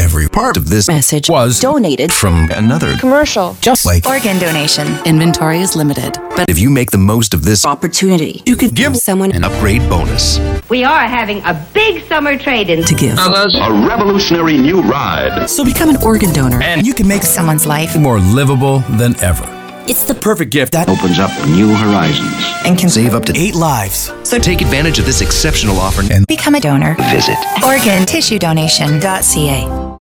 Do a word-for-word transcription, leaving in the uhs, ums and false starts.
Every part of this message was donated from another commercial. Just like organ donation. Inventory is limited, but if you make the most of this opportunity, you could give someone an upgrade bonus. We are having a big summer trade-in to give a revolutionary new ride. So become an organ donor, and you can make someone's life more livable than ever. It's the perfect gift that opens up new horizons and can save up to eight lives. So take advantage of this exceptional offer and become a donor. Visit organ tissue donation dot c a.